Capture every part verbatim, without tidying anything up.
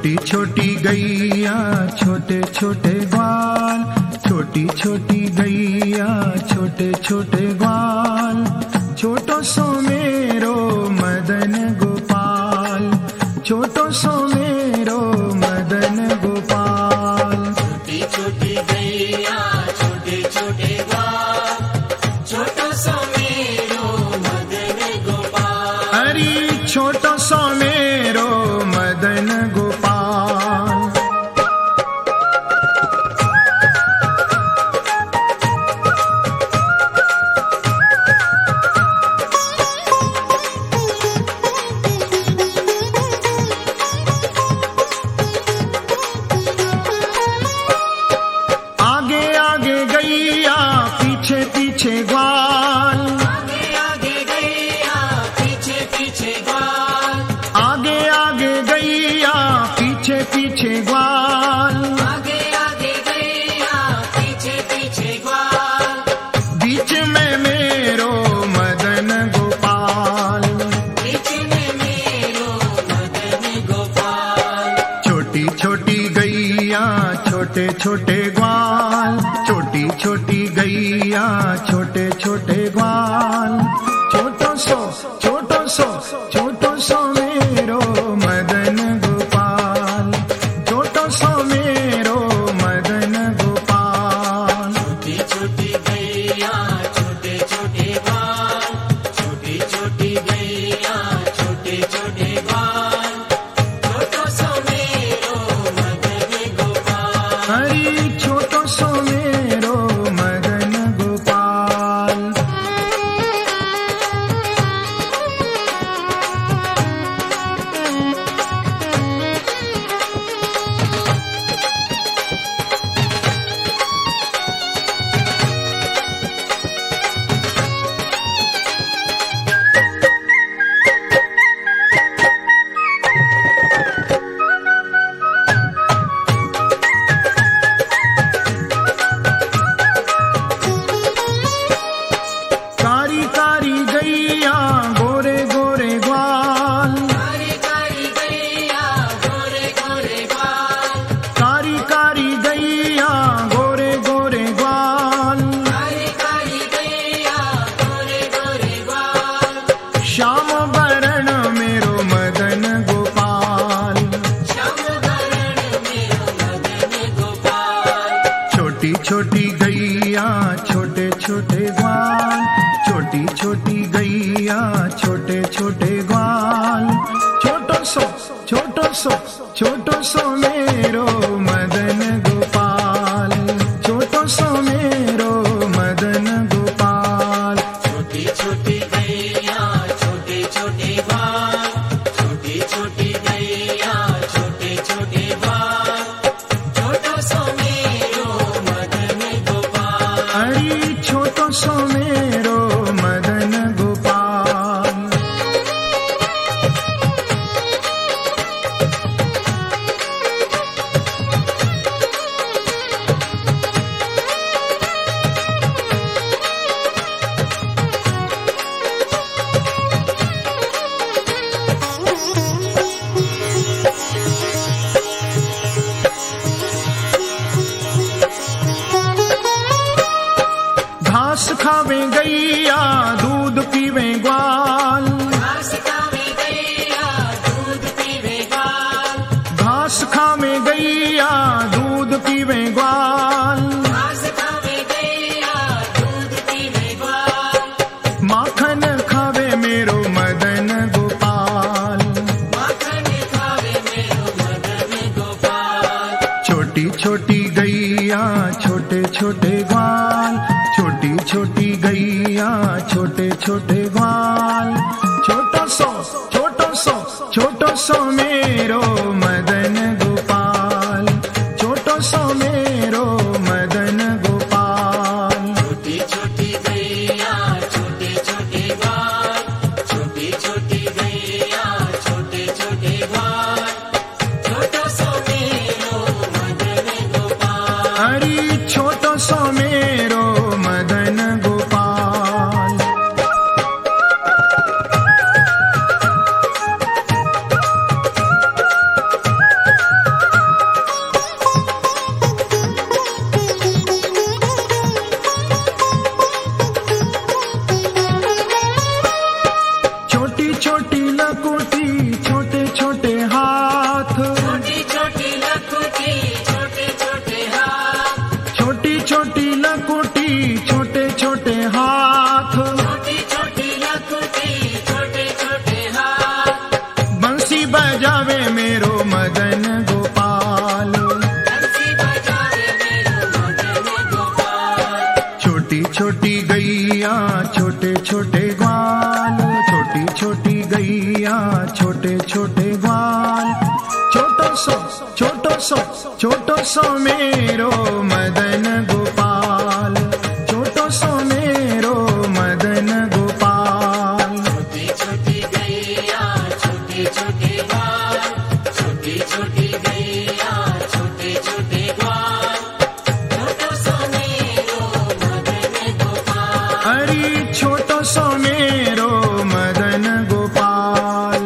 छोटी छोटी गैया छोटे छोटे ग्वाल, छोटी छोटी गैया छोटे छोटे ग्वाल, छोटो सो मेरो मदन गोपाल, छोटो सो मेरो मदन गोपाल। छोटी छोटी गैया छोटे छोटे ग्वाल, छोटो सो मेरो मदन गोपाल। अरे छोटो सो मेरो मदन गोपाल। आगे आगे गैया पीछे पीछे ग्वाल, आगे आगे गैया पीछे पीछे ग्वाल, आगे आगे गैया पीछे पीछे ग्वाल, आगे आगे गैया पीछे पीछे ग्वाल। बीच में मेरो मदन गोपाल, बीच में मेरो मदन गोपाल। छोटी छोटी गैया छोटे छोटे ग्वाल, छोटी छोटी गैया छोटे छोटे ग्वाल, छोटो सो छोटो सो छोटो सो मेरो मदन गोपाल, छोटो सो मेरो मदन गोपाल। छोटी छोटी गैया छोटे छोटे ग्वाल, छोटी छोटी गैया छोटे छोटे ग्वाल, छोटो सो मेरो मदन गोपाल। हरी छोटो सो मेरो मदन गोपाल। कारी कारी गैया गोरे गोरे ग्वाल, कारी कारी गैया गोरे गोरे ग्वाल, कारी कारी गैया गोरे गोरे ग्वाल, कारी कारी गैया गोरे गोरे ग्वाल। श्याम वरण मेरो मदन गोपाल, श्याम वरण मेरो मदन गोपाल। छोटी छोटी गैया छोटे छोटे ग्वाल, छोटी छोटी गैया छोटे छोटे ग्वाल, छोटो सो छोटो सो छोटो सो मेरो मदन गोपाल, छोटो सो मेरो मदन गोपाल। छोटी छोटी गैया छोटे छोटे ग्वाल, छोटी छोटी गैया छोटे छोटे ग्वाल, छोटो सो मेरो मदन गोपाल। अरे छोटो सो मेरो मदन गोपाल। घास खावे गैया दूध पीवे ग्वाल, घास खावे गैया दूध पीवे ग्वाल, घास खावे गैया दूध पीवे ग्वाल, घास खावे गैया दूध पीवे ग्वाल। माखन खावे मेरो मदन गोपाल, माखन खावे मेरो मदन गोपाल। छोटी छोटी गैया छोटे छोटे ग्वाल, छोटी छोटी गैया छोटे छोटे ग्वाल, छोटो सो छोटो सो छोटो सो मेरो मदन गोपाल, छोटो सो मेरो मदन गोपाल। छोटी छोटी गैया छोटे छोटे ग्वाल, छोटी छोटी गैया छोटे छोटे ग्वाल, छोटो सो मेरो मदन गोपाल। अरे छोटो सो मेरो मदन गोपाल। बजावे मेरो मदन गोपाल। बंसी बजावे मेरो मदन गोपाल। छोटी छोटी गैया छोटे छोटे ग्वाल, छोटी छोटी गैया छोटे छोटे ग्वाल। छोटो सो छोटो सो छोटो सो मेरो मदन गोपाल, छोटो सो मेरो मदन गोपाल। छोटी छोटी गैया छोटे छोटे ग्वाल, छोटी छोटी गैया छोटे छोटे ग्वाल। छोटो सो मेरो मदन गोपाल। अरे छोटो सो मेरो मदन गोपाल।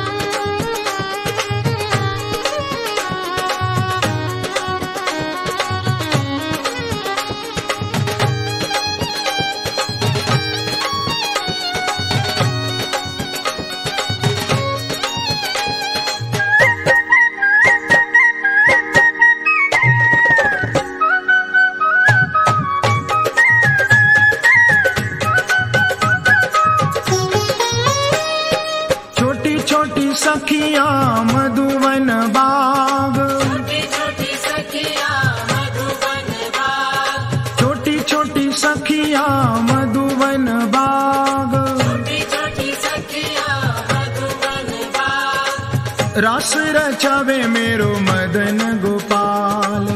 छोटी छोटी सखियां मधुवन बाग, छोटी छोटी सखिया मधुबन बाग। छोटी छोटी सखियां मधुवन बाग। छोटी छोटी सखिया मधुबन बाग। रास रचावे मेरो मदन गोपाल।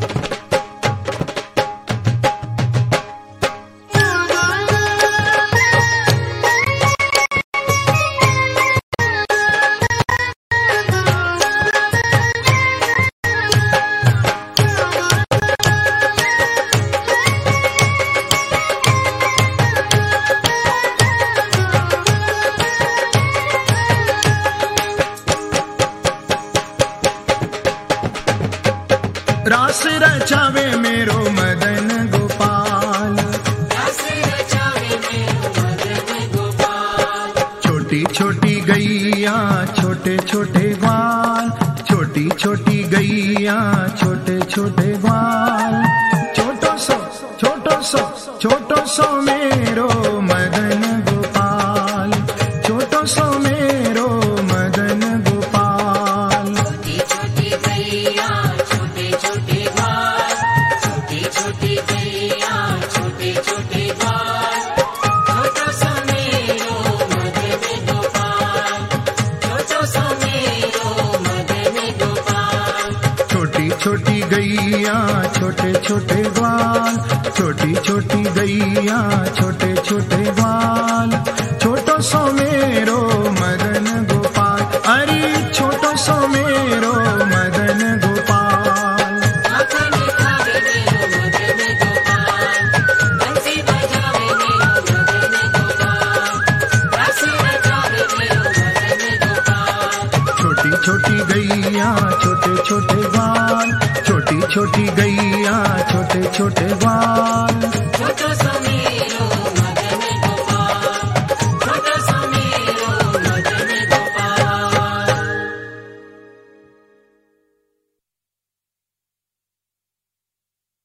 रास रचावे मेरो मदन गोपाल। रस रचावे मेरो मदन गोपाल। छोटी छोटी गैया छोटे छोटे ग्वाल, छोटी छोटी गैया छोटे छोटे ग्वाल। छोटो सो छोटो सो छोटो सो मेरो मदन गोपाल, छोटो सो मेरो मदन गोपाल। छोटी छोटी गैया छोटे छोटे ग्वाल, छोटी छोटी गैया छोटे छोटे ग्वाल। छोटो सो मेरो मदन गोपाल। छोटो सो मेरो मदन गोपाल। छोटी छोटी गैया छोटे छोटे ग्वाल, छोटी छोटी गैया छोटे छोटे ग्वाल। छोटो सो मेरो मदन गोपाल। अरे छोटो सो मेरो मदन गोपाल। माखन खावे मेरो मदन गोपाल। बंसी बजावे मेरो मदन गोपाल। रस रचावे मेरो मदन गोपाल। छोटी छोटी गैया छोटे छोटे ग्वाल, छोटी छोटी गैया छोटे छोटे ग्वाल। छोटो सो